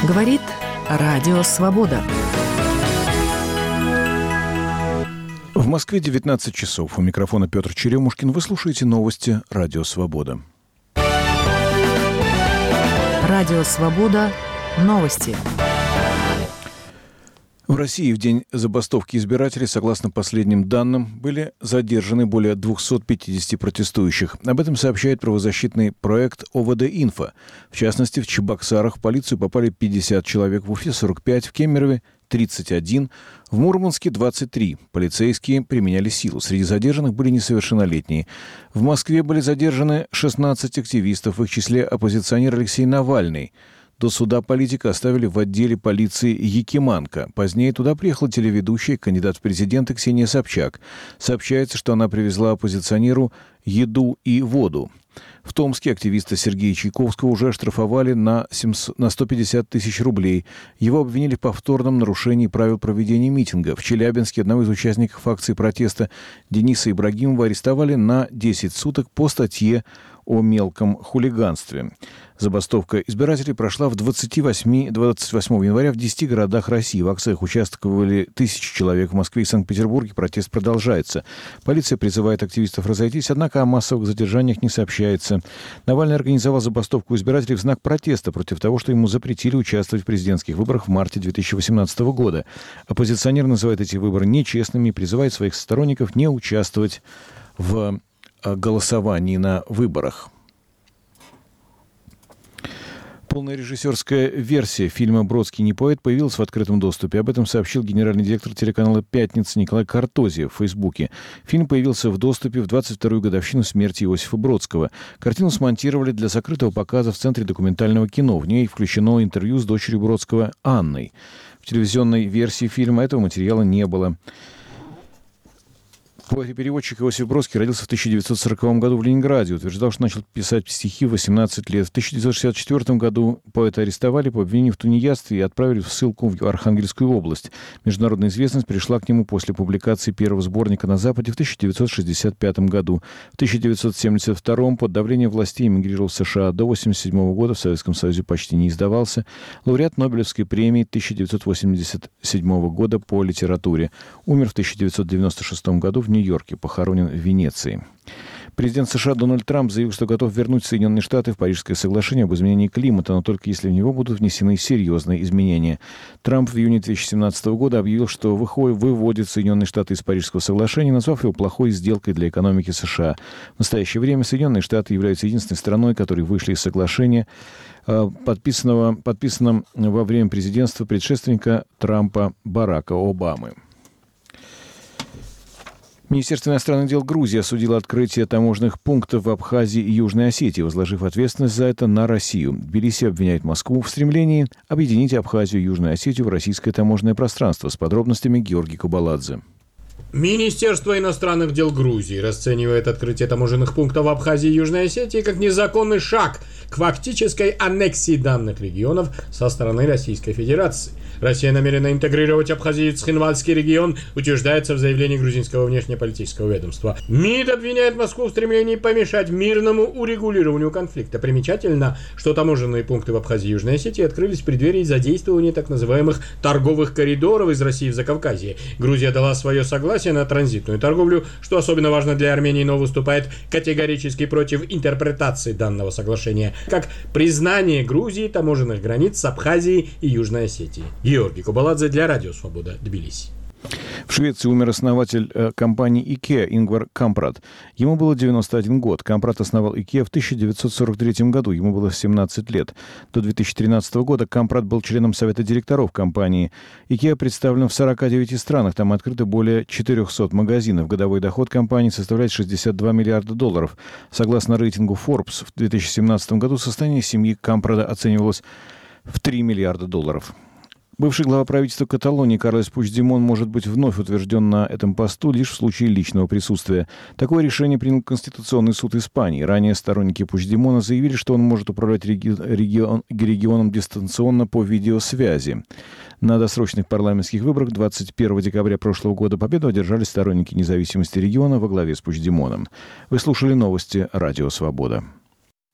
Говорит Радио Свобода. В Москве 19 часов. У микрофона Петр Черемушкин. Вы слушаете новости Радио Свобода. Радио Свобода. Новости. В России в день забастовки избирателей, согласно последним данным, были задержаны более 250 протестующих. Об этом сообщает правозащитный проект ОВД-Инфо. В частности, в Чебоксарах в полицию попали 50 человек, в Уфе 45, в Кемерове 31, в Мурманске 23. Полицейские применяли силу. Среди задержанных были несовершеннолетние. В Москве были задержаны 16 активистов, в их числе оппозиционер Алексей Навальный. До суда политика оставили в отделе полиции Якиманка. Позднее туда приехала телеведущая, кандидат в президенты Ксения Собчак. Сообщается, что она привезла оппозиционеру еду и воду. В Томске активиста Сергея Чайковского уже оштрафовали на 150 тысяч рублей. Его обвинили в повторном нарушении правил проведения митинга. В Челябинске одного из участников акции протеста Дениса Ибрагимова арестовали на 10 суток по статье о мелком хулиганстве. Забастовка избирателей прошла 28 января в 10 городах России. В акциях участвовали тысячи человек. В Москве и Санкт-Петербурге протест продолжается. Полиция призывает активистов разойтись, однако о массовых задержаниях не сообщается. Навальный организовал забастовку избирателей в знак протеста против того, что ему запретили участвовать в президентских выборах в марте 2018 года. Оппозиционер называет эти выборы нечестными и призывает своих сторонников не участвовать в голосовании на выборах. Полная режиссерская версия фильма «Бродский не поэт» появилась в открытом доступе. Об этом сообщил генеральный директор телеканала «Пятница» Николай Картозиев в Фейсбуке. Фильм появился в доступе в 22-ю годовщину смерти Иосифа Бродского. Картину смонтировали для закрытого показа в Центре документального кино. В ней включено интервью с дочерью Бродского Анной. В телевизионной версии фильма этого материала не было. Поэт-переводчик Иосиф Бродский родился в 1940 году в Ленинграде. Утверждал, что начал писать стихи в 18 лет. В 1964 году поэта арестовали по обвинению в тунеядстве и отправили в ссылку в Архангельскую область. Международная известность пришла к нему после публикации первого сборника на Западе в 1965 году. В 1972 под давлением властей эмигрировал в США. До 1987 года в Советском Союзе почти не издавался. Лауреат Нобелевской премии 1987 года по литературе. Умер в 1996 году в Нью-Йорке, похоронен в Венеции. Президент США Дональд Трамп заявил, что готов вернуть Соединенные Штаты в Парижское соглашение об изменении климата, но только если в него будут внесены серьезные изменения. Трамп в июне 2017 года объявил, что выводит Соединенные Штаты из Парижского соглашения, назвав его плохой сделкой для экономики США. В настоящее время Соединенные Штаты являются единственной страной, которые вышли из соглашения, подписанного во время президентства предшественника Трампа Барака Обамы. Министерство иностранных дел Грузии осудило открытие таможенных пунктов в Абхазии и Южной Осетии, возложив ответственность за это на Россию. Тбилиси обвиняет Москву в стремлении объединить Абхазию и Южную Осетию в российское таможенное пространство. С подробностями Георгий Кубаладзе. Министерство иностранных дел Грузии расценивает открытие таможенных пунктов в Абхазии и Южной Осетии как незаконный шаг к фактической аннексии данных регионов со стороны Российской Федерации. Россия намерена интегрировать Абхазию и Цхинвальский регион, утверждается в заявлении грузинского внешнеполитического ведомства. МИД обвиняет Москву в стремлении помешать мирному урегулированию конфликта. Примечательно, что таможенные пункты в Абхазии и Южной Осетии открылись в преддверии задействования так называемых торговых коридоров из России в Закавказье. Грузия дала свое согласие на транзитную торговлю, что особенно важно для Армении, но выступает категорически против интерпретации данного соглашения как признание Грузии таможенных границ с Абхазией и Южной Осетией. Георгий Кубаладзе для Радио Свобода, Тбилиси. В Швеции умер основатель компании IKEA Ингвар Кампрад. Ему было 91 год. Кампрад основал IKEA в 1943 году. Ему было 17 лет. До 2013 года Кампрад был членом совета директоров компании. IKEA представлена в 49 странах. Там открыто более 400 магазинов. Годовой доход компании составляет $62 миллиарда. Согласно рейтингу Forbes, в 2017 году состояние семьи Кампрада оценивалось в $3 миллиарда. Бывший глава правительства Каталонии Карлес Пучдемон может быть вновь утвержден на этом посту лишь в случае личного присутствия. Такое решение принял Конституционный суд Испании. Ранее сторонники Пучдемона заявили, что он может управлять регионом дистанционно по видеосвязи. На досрочных парламентских выборах 21 декабря прошлого года победу одержали сторонники независимости региона во главе с Пучдемоном. Вы слушали новости Радио Свобода.